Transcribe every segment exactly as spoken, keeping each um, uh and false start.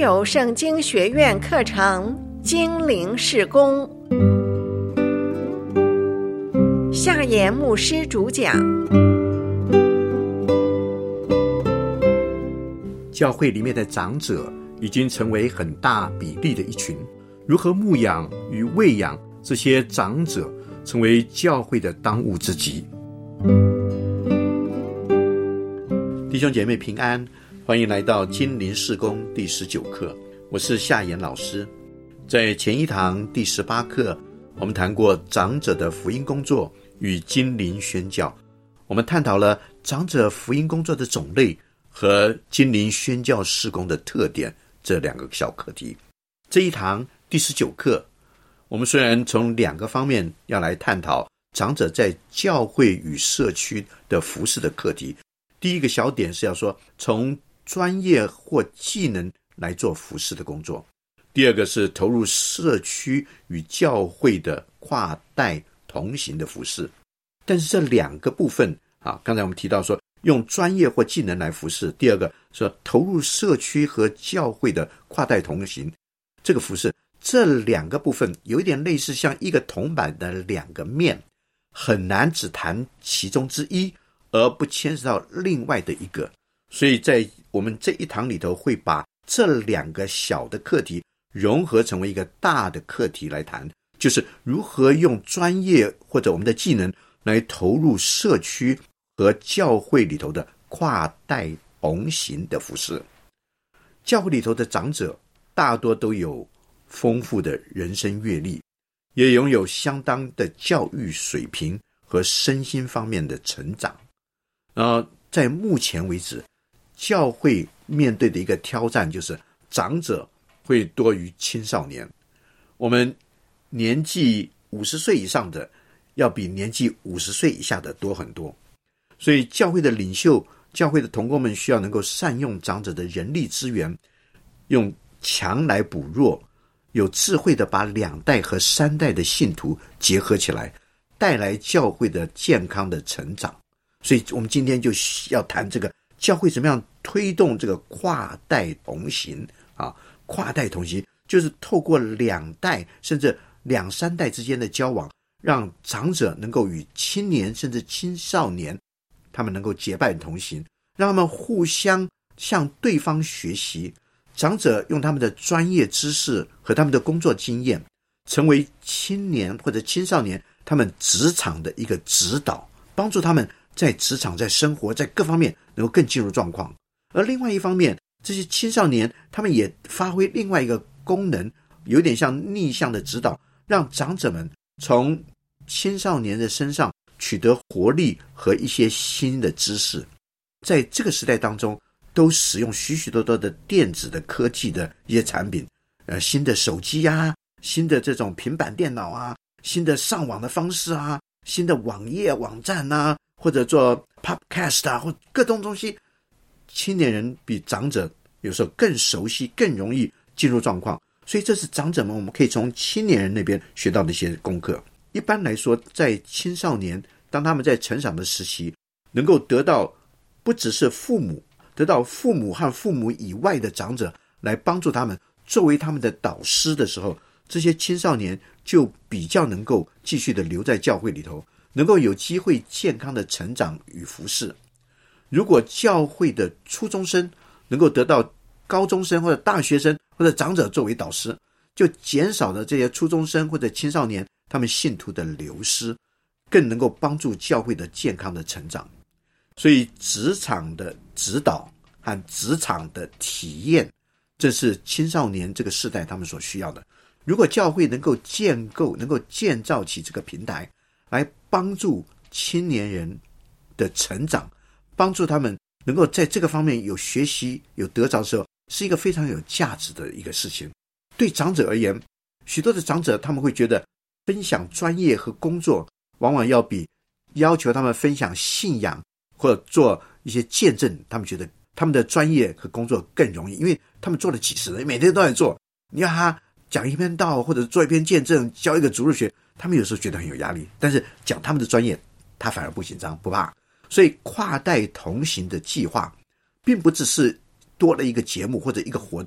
有圣经学院课程精灵事工，夏言牧师主讲。 教会里面的长者已经成为很大比例的一群，如何牧养与喂养这些长者，成为教会的当务之急。弟兄姐妹平安，欢迎来到精灵事工第十九课，我是夏言老师。在前一堂第十八课，我们谈过长者的福音工作与精灵宣教，我们探讨了长者福音工作的种类和精灵宣教事工的特点这两个小课题。这一堂第十九课，我们虽然从两个方面要来探讨长者在教会与社区的服事的课题。第一个小点是要说从专业或技能来做服事的工作，第二个是投入社区与教会的跨代同行的服事。但是这两个部分啊，刚才我们提到说用专业或技能来服事，第二个说投入社区和教会的跨代同行，这个服事，这两个部分有一点类似像一个铜板的两个面，很难只谈其中之一而不牵涉到另外的一个。所以在我们这一堂里头会把这两个小的课题融合成为一个大的课题来谈，就是如何用专业或者我们的技能来投入社区和教会里头的跨代同行的服事。教会里头的长者大多都有丰富的人生阅历，也拥有相当的教育水平和身心方面的成长。然后在目前为止，教会面对的一个挑战就是长者会多于青少年。我们年纪五十岁以上的要比年纪五十岁以下的多很多，所以教会的领袖、教会的同工们需要能够善用长者的人力资源，用强来补弱，有智慧的把两代和三代的信徒结合起来，带来教会的健康的成长。所以我们今天就要谈这个教会怎么样推动这个跨代同行啊，跨代同行就是透过两代甚至两三代之间的交往，让长者能够与青年甚至青少年他们能够结伴同行，让他们互相向对方学习，长者用他们的专业知识和他们的工作经验，成为青年或者青少年他们职场的一个指导，帮助他们在职场、在生活、在各方面能够更进入状况。而另外一方面，这些青少年他们也发挥另外一个功能，有点像逆向的指导，让长者们从青少年的身上取得活力和一些新的知识。在这个时代当中，都使用许许多多的电子的科技的一些产品，呃，新的手机啊，新的这种平板电脑啊，新的上网的方式啊，新的网页网站啊，或者做 podcast 啊，或各种东西，青年人比长者有时候更熟悉，更容易进入状况。所以这是长者们我们可以从青年人那边学到的一些功课。一般来说，在青少年当他们在成长的时期，能够得到不只是父母，得到父母和父母以外的长者来帮助他们，作为他们的导师的时候，这些青少年就比较能够继续的留在教会里头，能够有机会健康的成长与服事。如果教会的初中生能够得到高中生或者大学生或者长者作为导师，就减少了这些初中生或者青少年他们信徒的流失，更能够帮助教会的健康的成长。所以职场的指导和职场的体验，这是青少年这个世代他们所需要的。如果教会能够建构能够建造起这个平台，来帮助青年人的成长，帮助他们能够在这个方面有学习有得着的时候，是一个非常有价值的一个事情。对长者而言，许多的长者他们会觉得分享专业和工作往往要比要求他们分享信仰或者做一些见证，他们觉得他们的专业和工作更容易，因为他们做了几十年，每天都在做。你要他讲一篇道或者做一篇见证，教一个主日学，他们有时候觉得很有压力，但是讲他们的专业他反而不紧张不怕。所以跨代同行的计划并不只是多了一个节目或者一个活动，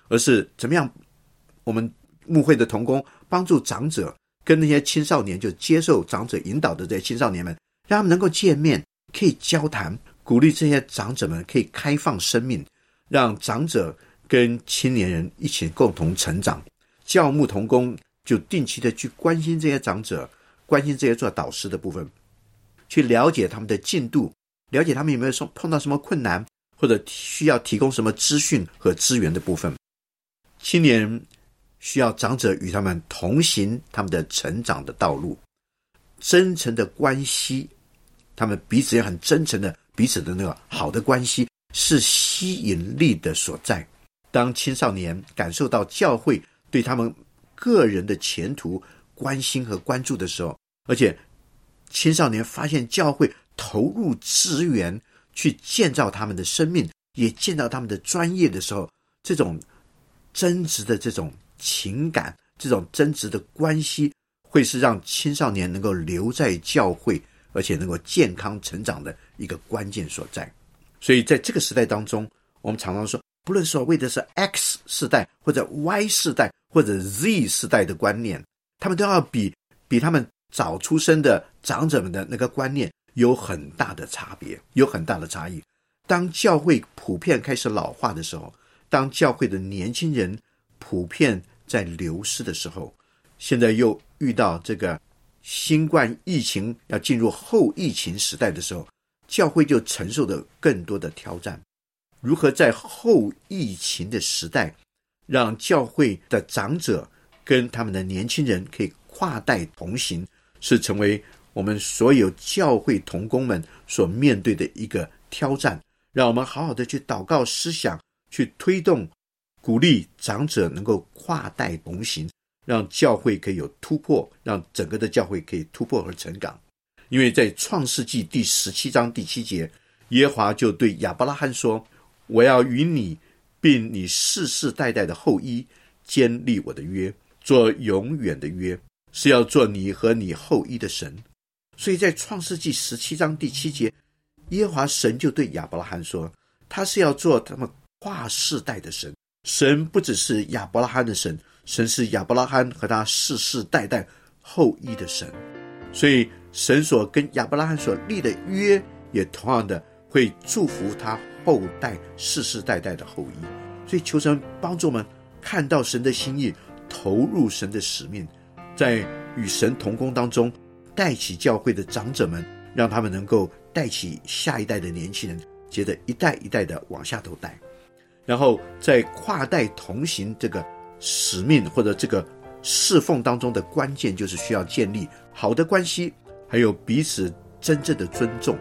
而是怎么样我们牧会的同工帮助长者跟那些青少年，就接受长者引导的这些青少年们，让他们能够见面，可以交谈，鼓励这些长者们可以开放生命，让长者跟青年人一起共同成长。教牧同工就定期的去关心这些长者，关心这些做导师的部分，去了解他们的进度，了解他们有没有碰到什么困难，或者需要提供什么资讯和资源的部分。青年人需要长者与他们同行他们的成长的道路，真诚的关系，他们彼此也很真诚的彼此的那个好的关系是吸引力的所在。当青少年感受到教会对他们个人的前途关心和关注的时候，而且青少年发现教会投入资源去建造他们的生命，也建造他们的专业的时候，这种真实的这种情感，这种真实的关系，会是让青少年能够留在教会，而且能够健康成长的一个关键所在。所以在这个时代当中，我们常常说，不论所谓的是 X 世代或者 Y 世代或者 Z 世代的观念，他们都要比比他们早出生的长者们的那个观念有很大的差别，有很大的差异。当教会普遍开始老化的时候，当教会的年轻人普遍在流失的时候，现在又遇到这个新冠疫情要进入后疫情时代的时候，教会就承受了更多的挑战。如何在后疫情的时代，让教会的长者跟他们的年轻人可以跨代同行，是成为我们所有教会同工们所面对的一个挑战。让我们好好的去祷告思想，去推动鼓励长者能够跨代同行，让教会可以有突破，让整个的教会可以突破和成长。因为在创世纪第十七章第七节，耶和华就对亚伯拉罕说，我要与你并你世世代代的后裔坚立我的约，做永远的约，是要做你和你后裔的神。所以在创世纪十七章第七节，耶和华神就对亚伯拉罕说，他是要做他们跨世代的神。神不只是亚伯拉罕的神，神是亚伯拉罕和他世世代代后裔的神。所以神所跟亚伯拉罕所立的约，也同样的会祝福他后代世世代代的后裔。所以求神帮助我们看到神的心意，投入神的使命，在与神同工当中带起教会的长者们，让他们能够带起下一代的年轻人，接着一代一代的往下头带。然后在跨代同行这个使命或者这个侍奉当中的关键，就是需要建立好的关系，还有彼此真正的尊重。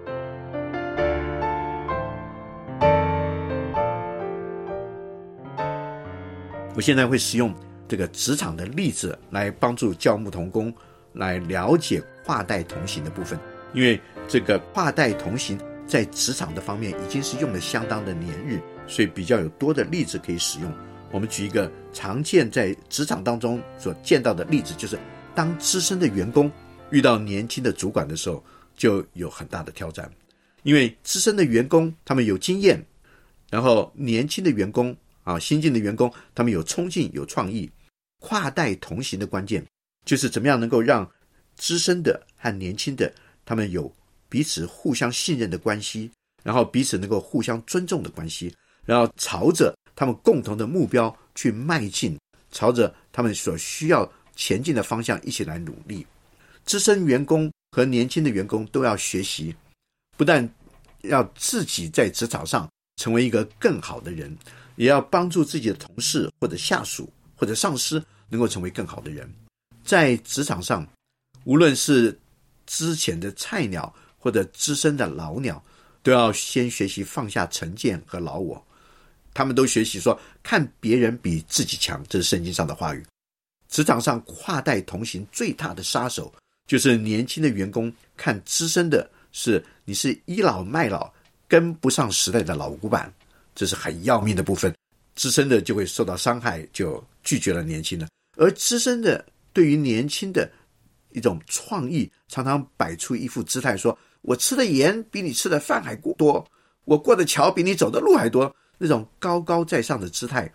我现在会使用这个职场的例子来帮助教牧同工来了解跨代同行的部分，因为这个跨代同行在职场的方面已经是用了相当的年日，所以比较有多的例子可以使用。我们举一个常见在职场当中所见到的例子，就是当资深的员工遇到年轻的主管的时候，就有很大的挑战。因为资深的员工他们有经验，然后年轻的员工啊，新进的员工他们有冲劲有创意。跨代同行的关键就是怎么样能够让资深的和年轻的他们有彼此互相信任的关系，然后彼此能够互相尊重的关系，然后朝着他们共同的目标去迈进，朝着他们所需要前进的方向一起来努力。资深员工和年轻的员工都要学习，不但要自己在职场上成为一个更好的人，也要帮助自己的同事或者下属或者上司能够成为更好的人。在职场上，无论是之前的菜鸟或者资深的老鸟，都要先学习放下成见和老我。他们都学习说看别人比自己强，这是圣经上的话语。职场上跨代同行最大的杀手，就是年轻的员工看资深的是你是倚老卖老跟不上时代的老古板，这是很要命的部分。资深的就会受到伤害，就拒绝了年轻的。而资深的对于年轻的一种创意，常常摆出一副姿态说，我吃的盐比你吃的饭还多，我过的桥比你走的路还多，那种高高在上的姿态，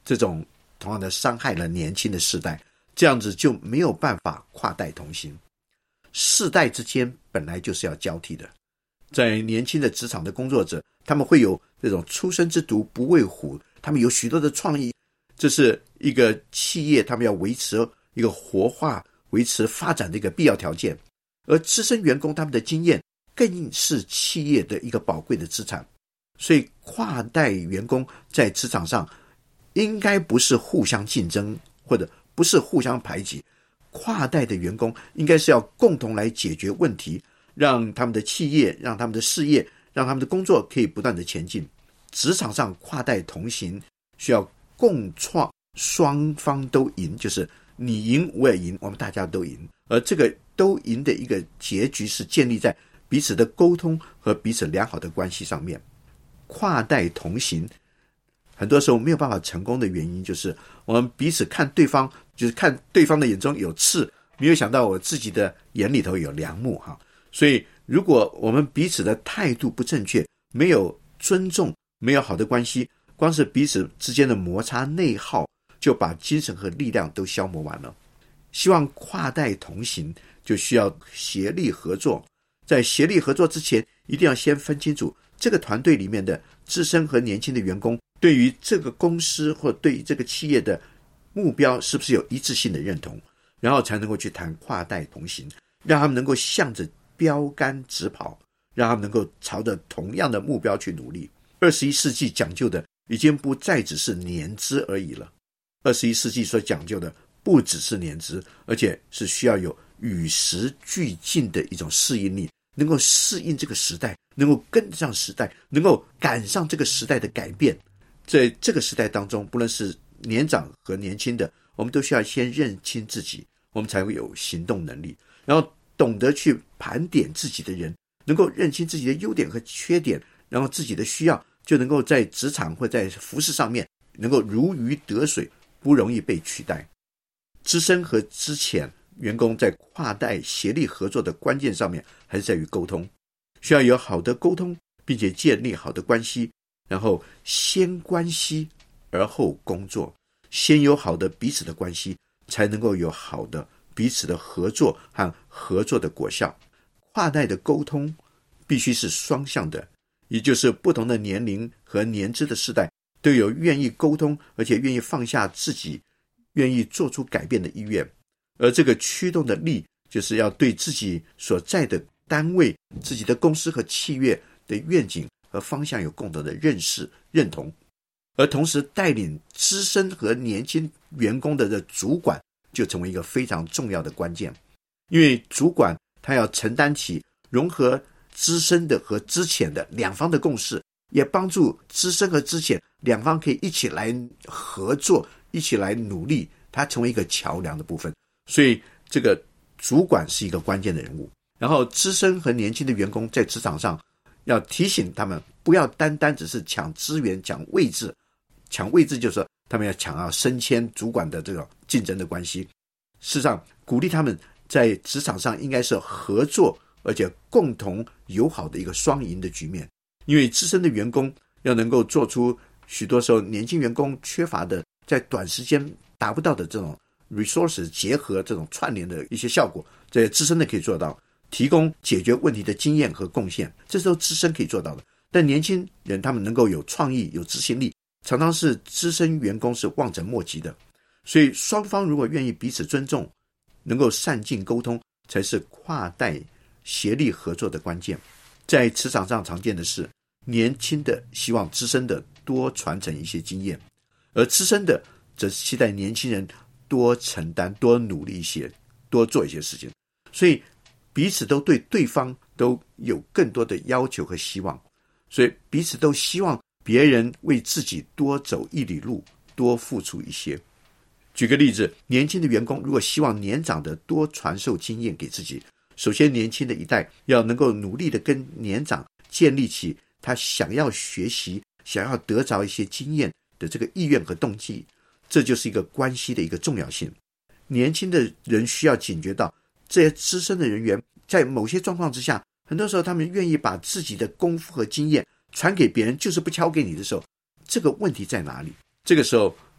这种同样的伤害了年轻的世代，这样子就没有办法跨代同行。世代之间本来就是要交替的，在年轻的职场的工作者，他们会有这种初生之犊不畏虎，他们有许多的创意，这是一个企业他们要维持一个活化、维持发展的一个必要条件。而资深员工他们的经验更是企业的一个宝贵的资产，所以跨代员工在职场上应该不是互相竞争，或者不是互相排挤，跨代的员工应该是要共同来解决问题，让他们的企业，让他们的事业，让他们的工作可以不断的前进。职场上跨代同行需要共创，双方都赢，就是你赢我也赢，我们大家都赢。而这个都赢的一个结局是建立在彼此的沟通和彼此良好的关系上面。跨代同行很多时候没有办法成功的原因，就是我们彼此看对方，就是看对方的眼中有刺，没有想到我自己的眼里头有梁木哈。所以如果我们彼此的态度不正确，没有尊重，没有好的关系，光是彼此之间的摩擦内耗，就把精神和力量都消磨完了。希望跨代同行，就需要协力合作。在协力合作之前，一定要先分清楚这个团队里面的资深和年轻的员工对于这个公司或对于这个企业的目标是不是有一致性的认同，然后才能够去谈跨代同行，让他们能够向着标杆直跑，让他们能够朝着同样的目标去努力。二十一世纪讲究的已经不再只是年资而已了，二十一世纪所讲究的不只是年资，而且是需要有与时俱进的一种适应力，能够适应这个时代，能够跟上时代，能够赶上这个时代的改变。在这个时代当中，不论是年长和年轻的，我们都需要先认清自己，我们才会有行动能力，然后懂得去盘点自己的人，能够认清自己的优点和缺点，然后自己的需要，就能够在职场或在服事上面能够如鱼得水，不容易被取代。资深和资浅员工在跨代协力合作的关键上面还是在于沟通，需要有好的沟通，并且建立好的关系，然后先关系而后工作，先有好的彼此的关系，才能够有好的彼此的合作和合作的果效。跨代的沟通必须是双向的，也就是不同的年龄和年资的世代都有愿意沟通，而且愿意放下自己，愿意做出改变的意愿。而这个驱动的力，就是要对自己所在的单位、自己的公司和企业的愿景和方向有共同的认识、认同。而同时带领资深和年轻员工的主管，就成为一个非常重要的关键。因为主管他要承担起融合资深的和资浅的两方的共识，也帮助资深和资浅两方可以一起来合作，一起来努力，他成为一个桥梁的部分。所以这个主管是一个关键的人物。然后资深和年轻的员工在职场上要提醒他们，不要单单只是抢资源、抢位置。抢位置就是说他们要抢到升迁主管的这种竞争的关系。事实上鼓励他们在职场上应该是合作，而且共同友好的一个双赢的局面。因为资深的员工要能够做出许多时候年轻员工缺乏的，在短时间达不到的这种 resources 结合这种串联的一些效果，这些资深的可以做到，提供解决问题的经验和贡献，这是都资深可以做到的。但年轻人他们能够有创意、有执行力，常常是资深员工是望尘莫及的。所以双方如果愿意彼此尊重，能够善尽沟通，才是跨代协力合作的关键。在职场上常见的是，年轻的希望资深的多传承一些经验，而资深的则期待年轻人多承担、多努力一些，多做一些事情。所以彼此都对对方都有更多的要求和希望，所以彼此都希望别人为自己多走一里路，多付出一些。举个例子，年轻的员工如果希望年长的多传授经验给自己，首先年轻的一代要能够努力的跟年长建立起他想要学习、想要得着一些经验的这个意愿和动机，这就是一个关系的一个重要性。年轻的人需要警觉到，这些资深的人员在某些状况之下，很多时候他们愿意把自己的功夫和经验传给别人，就是不交给你的时候，这个问题在哪里？这个时候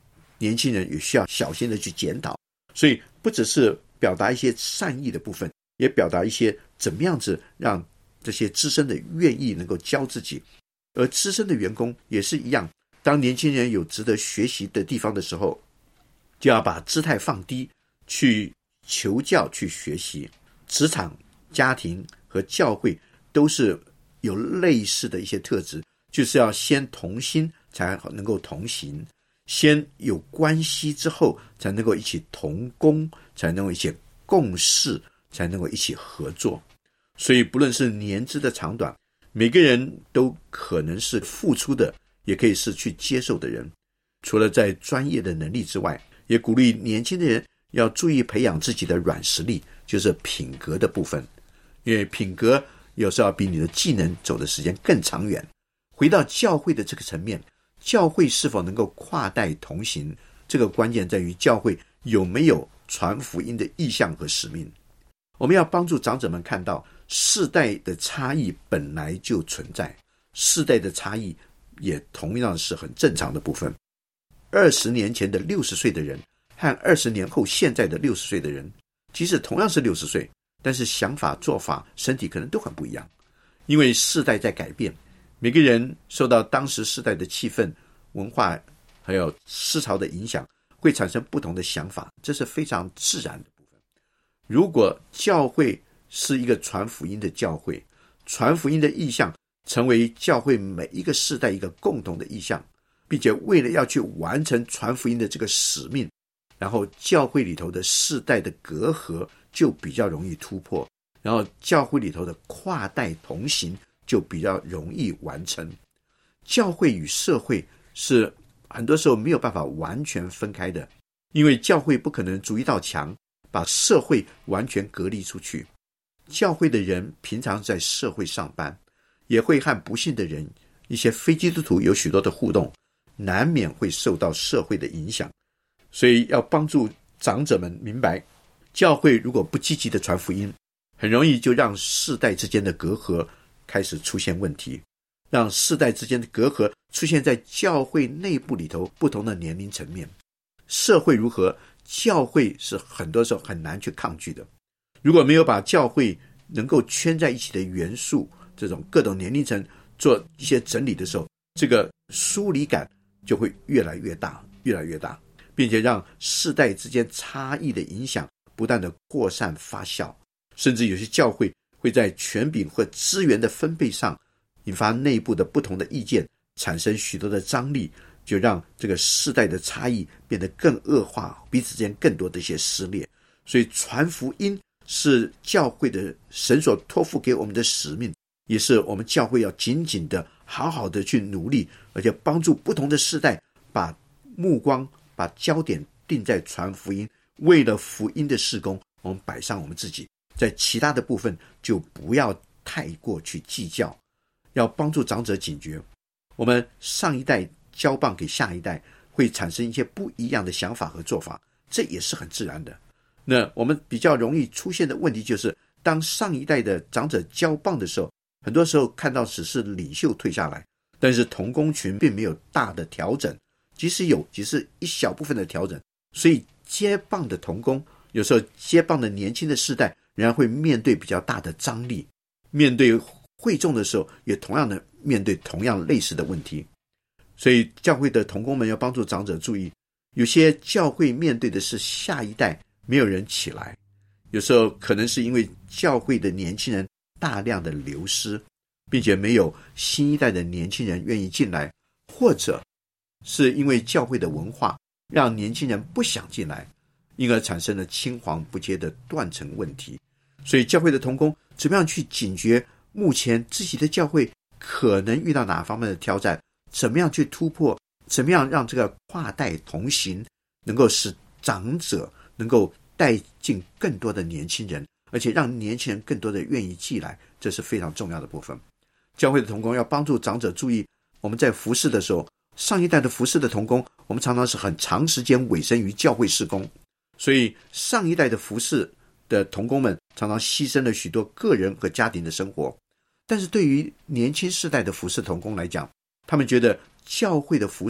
年轻人也需要小心的去检讨。所以不只是表达一些善意的部分，也表达一些怎么样子让这些资深的愿意能够教自己。而资深的员工也是一样，当年轻人有值得学习的地方的时候，就要把姿态放低，去求教，去学习。职场、家庭和教会都是有类似的一些特质，就是要先同心才能够同行，先有关系之后才能够一起同工，才能够一起共事，才能够一起合作。所以不论是年资的长短，每个人都可能是付出的，也可以是去接受的人。除了在专业的能力之外，也鼓励年轻的人要注意培养自己的软实力，就是品格的部分。因为品格有时候比你的技能走的时间更长远。回到教会的这个层面，教会是否能够跨代同行，这个关键在于教会有没有传福音的意向和使命。我们要帮助长者们看到世代的差异本来就存在，世代的差异也同样是很正常的部分。二十年前的六十岁的人和二十年后现在的六十岁的人，即使同样是六十岁，但是想法、做法、身体可能都很不一样。因为世代在改变，每个人受到当时世代的气氛、文化还有思潮的影响，会产生不同的想法，这是非常自然的部分。如果教会是一个传福音的教会，传福音的意向成为教会每一个世代一个共同的意向，并且为了要去完成传福音的这个使命，然后教会里头的世代的隔阂就比较容易突破，然后教会里头的跨代同行就比较容易完成。教会与社会是很多时候没有办法完全分开的，因为教会不可能筑一道墙把社会完全隔离出去。教会的人平常在社会上班，也会和不信的人，一些非基督徒有许多的互动，难免会受到社会的影响。所以要帮助长者们明白，教会如果不积极的传福音，很容易就让世代之间的隔阂开始出现问题，让世代之间的隔阂出现在教会内部里头不同的年龄层面。社会如何，教会是很多时候很难去抗拒的。如果没有把教会能够圈在一起的元素，这种各种年龄层做一些整理的时候，这个疏离感就会越来越大，越来越大，并且让世代之间差异的影响不断的扩散发酵，甚至有些教会会在权柄或资源的分配上引发内部的不同的意见，产生许多的张力，就让这个世代的差异变得更恶化，彼此之间更多的一些撕裂。所以传福音是教会的神所托付给我们的使命，也是我们教会要紧紧的好好的去努力，而且帮助不同的世代把目光把焦点定在传福音，为了福音的事工，我们摆上我们自己，在其他的部分就不要太过去计较，要帮助长者警觉，我们上一代交棒给下一代会产生一些不一样的想法和做法，这也是很自然的。那我们比较容易出现的问题就是，当上一代的长者交棒的时候，很多时候看到只是领袖退下来，但是同工群并没有大的调整，即使有，只是一小部分的调整。所以接棒的同工，有时候接棒的年轻的世代仍然会面对比较大的张力，面对会众的时候也同样的面对同样类似的问题。所以教会的同工们要帮助长者注意，有些教会面对的是下一代没有人起来，有时候可能是因为教会的年轻人大量的流失，并且没有新一代的年轻人愿意进来，或者是因为教会的文化让年轻人不想进来，因而产生了青黄不接的断层问题。所以教会的同工怎么样去警觉目前自己的教会可能遇到哪方面的挑战，怎么样去突破，怎么样让这个跨代同行能够使长者能够带进更多的年轻人，而且让年轻人更多的愿意进来，这是非常重要的部分。教会的同工要帮助长者注意，我们在服事的时候，上一代的服事的同工，我们常常是很长时间委身于教会事工，所以上一代的服事的同工们常常牺牲了许多个人和家庭的生活。但是对于年轻世代的服事同工来讲，他们觉得教会的服事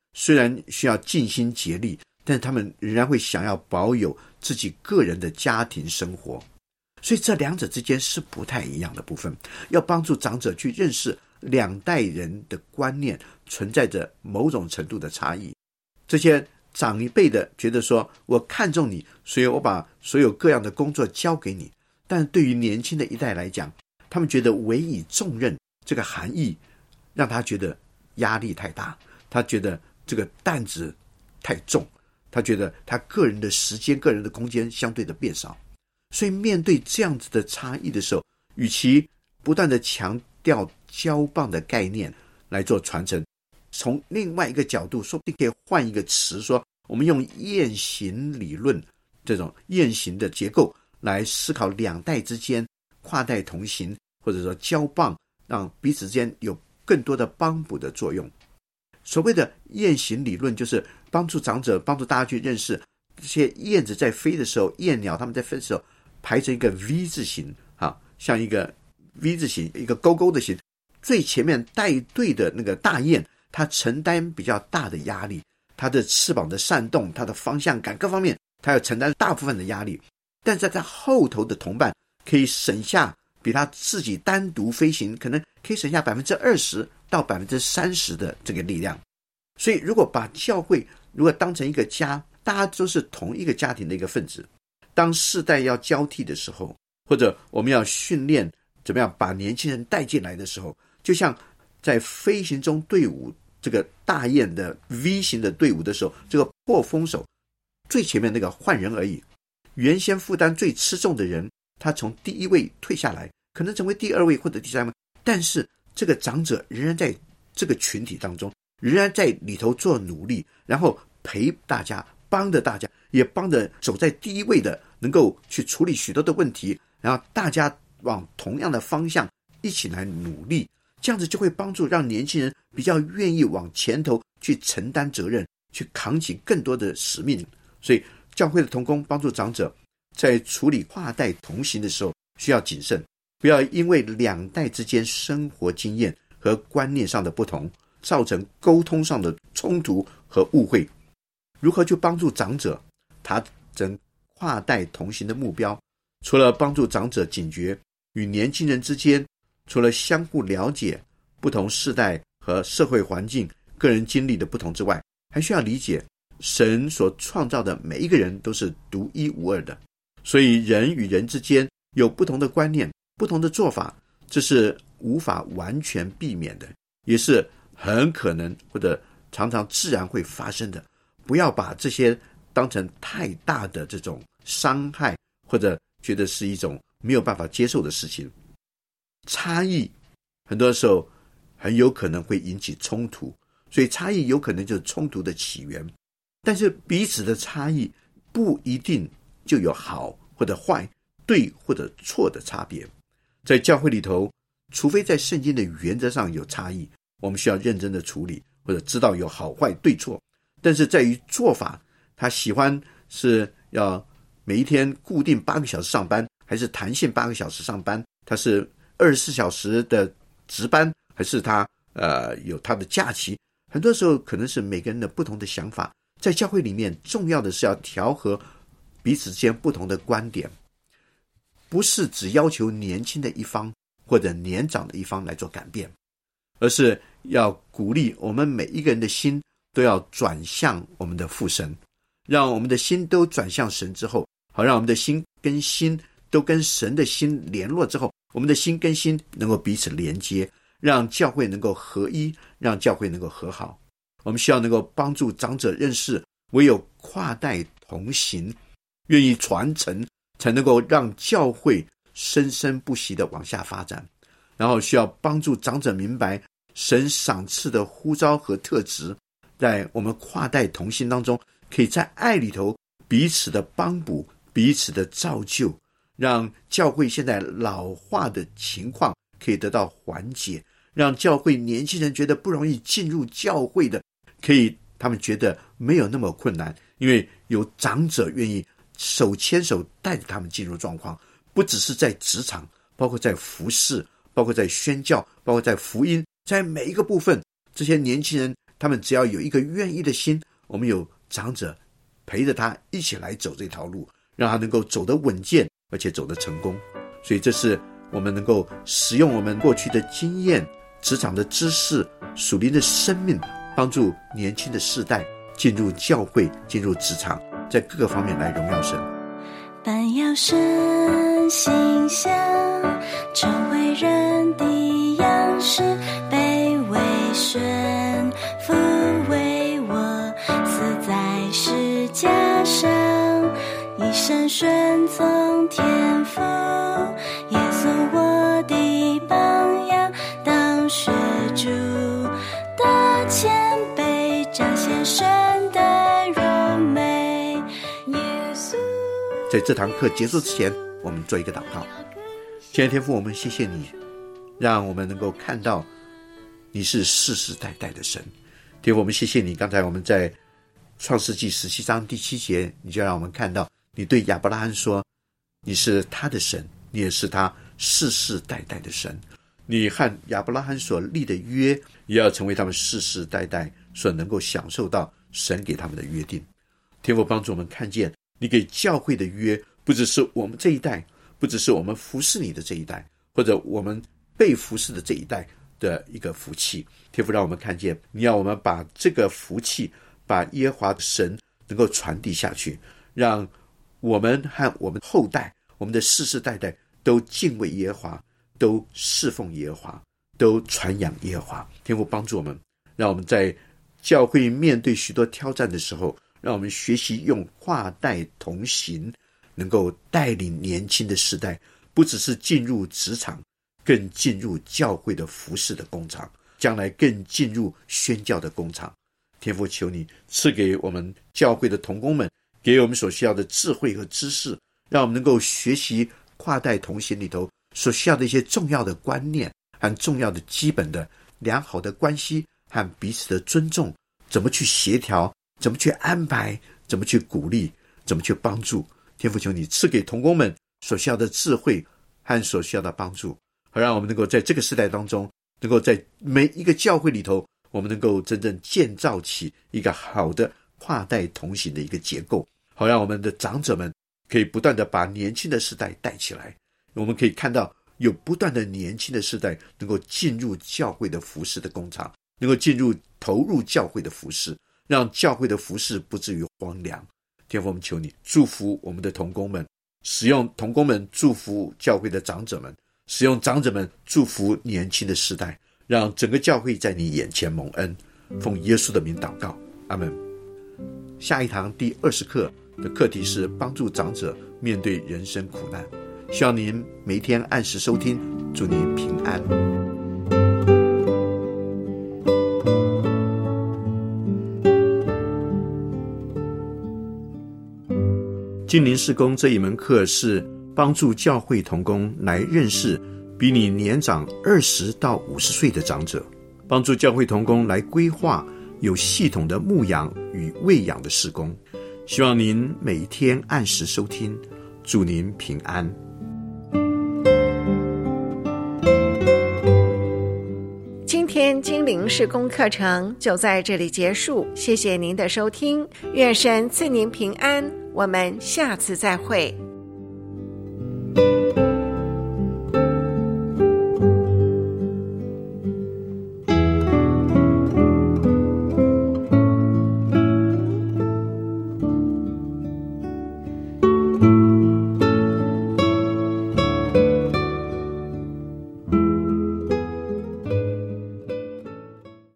虽然需要尽心竭力，但是他们仍然会想要保有自己个人的家庭生活。所以这两者之间是不太一样的部分，要帮助长者去认识两代人的观念存在着某种程度的差异。这些长一辈的觉得说，我看重你，所以我把所有各样的工作交给你，但对于年轻的一代来讲，他们觉得委以重任这个含义让他觉得压力太大，他觉得这个担子太重，他觉得他个人的时间个人的空间相对的变少。所以面对这样子的差异的时候，与其不断的强调交棒的概念来做传承，从另外一个角度说不定可以换一个词，说我们用雁行理论这种雁行的结构来思考两代之间跨代同行，或者说交棒，让彼此之间有更多的帮补的作用。所谓的雁行理论就是帮助长者帮助大家去认识这些燕子在飞的时候，燕鸟它们在飞的时候排成一个 V 字形，像一个 V 字形，一个勾勾的形，最前面带队的那个大雁它承担比较大的压力，它的翅膀的扇动，它的方向感各方面它要承担大部分的压力，但是在后头的同伴可以省下比他自己单独飞行可能可以省下 百分之二十 到 百分之三十 的这个力量。所以如果把教会如果当成一个家，大家都是同一个家庭的一个分子，当世代要交替的时候，或者我们要训练怎么样把年轻人带进来的时候，就像在飞行中队伍这个大雁的 V 型的队伍的时候，这个破风手最前面那个换人而已，原先负担最吃重的人他从第一位退下来，可能成为第二位或者第三位，但是这个长者仍然在这个群体当中，仍然在里头做努力，然后陪大家，帮着大家，也帮着走在第一位的能够去处理许多的问题，然后大家往同样的方向一起来努力，这样子就会帮助让年轻人比较愿意往前头去承担责任，去扛起更多的使命。所以教会的同工帮助长者在处理跨代同行的时候需要谨慎，不要因为两代之间生活经验和观念上的不同造成沟通上的冲突和误会。如何去帮助长者达成跨代同行的目标，除了帮助长者警觉与年轻人之间除了相互了解不同世代和社会环境个人经历的不同之外，还需要理解神所创造的每一个人都是独一无二的，所以人与人之间有不同的观念不同的做法，这是无法完全避免的，也是很可能或者常常自然会发生的。不要把这些当成太大的这种伤害，或者觉得是一种没有办法接受的事情。差异很多时候很有可能会引起冲突，所以差异有可能就是冲突的起源。但是彼此的差异不一定就有好或者坏，对或者错的差别。在教会里头，除非在圣经的原则上有差异，我们需要认真的处理，或者知道有好坏对错。但是在于做法，他喜欢是要每一天固定八个小时上班，还是弹性八个小时上班，他是二十四小时的值班，还是他呃有他的假期，很多时候可能是每个人的不同的想法。在教会里面，重要的是要调和彼此之间不同的观点，不是只要求年轻的一方或者年长的一方来做改变，而是要鼓励我们每一个人的心都要转向我们的父神，让我们的心都转向神之后，好让我们的心跟心都跟神的心联络之后，我们的心跟心能够彼此连接，让教会能够合一，让教会能够和好。我们需要能够帮助长者认识，唯有跨代同行，愿意传承，才能够让教会生生不息地往下发展。然后需要帮助长者明白神赏赐的呼召和特质，在我们跨代同行当中，可以在爱里头彼此的帮补，彼此的造就，让教会现在老化的情况可以得到缓解，让教会年轻人觉得不容易进入教会的，可以他们觉得没有那么困难，因为有长者愿意手牵手带着他们进入状况，不只是在职场，包括在服事，包括在宣教，包括在福音，在每一个部分，这些年轻人他们只要有一个愿意的心，我们有长者陪着他一起来走这条路，让他能够走得稳健，而且走得成功。所以这是我们能够使用我们过去的经验、职场的知识、属灵的生命，帮助年轻的世代进入教会、进入职场，在各个方面来荣耀神。 但要深心想，成为人的样式，卑微顺服为我死在十架上，一生顺从天父，耶稣我的榜样，当学主的谦卑，彰显神的荣美。耶稣在这堂课结束之前，我们做一个祷告。亲爱的天父，我们谢谢你，让我们能够看到你是世世代代的神。天父，我们谢谢你，刚才我们在创世纪十七章第七节，你就让我们看到你对亚伯拉罕说，你是他的神，你也是他世世代代的神。你和亚伯拉罕所立的约，也要成为他们世世代代所能够享受到神给他们的约定。天父，帮助我们看见你给教会的约，不只是我们这一代，不只是我们服侍你的这一代，或者我们被服侍的这一代的一个福气。天父，让我们看见你要我们把这个福气，把耶和华的神能够传递下去，让我们和我们后代，我们的世世代代都敬畏耶和华，都侍奉耶和华，都传扬耶和华。天父，帮助我们，让我们在教会面对许多挑战的时候，让我们学习用跨代同行，能够带领年轻的世代，不只是进入职场，更进入教会的服事的工厂，将来更进入宣教的工厂。天父，求你赐给我们教会的同工们，给我们所需要的智慧和知识，让我们能够学习跨代同行里头所需要的一些重要的观念和重要的基本的良好的关系和彼此的尊重，怎么去协调，怎么去安排，怎么去鼓励，怎么去帮助。天父，求你赐给同工们所需要的智慧和所需要的帮助，好让我们能够在这个时代当中，能够在每一个教会里头，我们能够真正建造起一个好的跨代同行的一个结构，好让我们的长者们可以不断的把年轻的世代带起来。我们可以看到有不断的年轻的世代能够进入教会的服事的工厂，能够进入投入教会的服事，让教会的服事不至于荒凉。天父，我们求你祝福我们的同工们，使用同工们祝福教会的长者们，使用长者们祝福年轻的世代，让整个教会在你眼前蒙恩。奉耶稣的名祷告，阿们。下一堂第二十课的课题是帮助长者面对人生苦难，希望您每一天按时收听，祝您平安。金陵事工这一门课是帮助教会同工来认识比你年长二十到五十岁的长者，帮助教会同工来规划有系统的牧养与喂养的事工。希望您每天按时收听，祝您平安。 今天精灵事工课程就在这里结束，谢谢您的收听，愿神赐您平安，我们下次再会。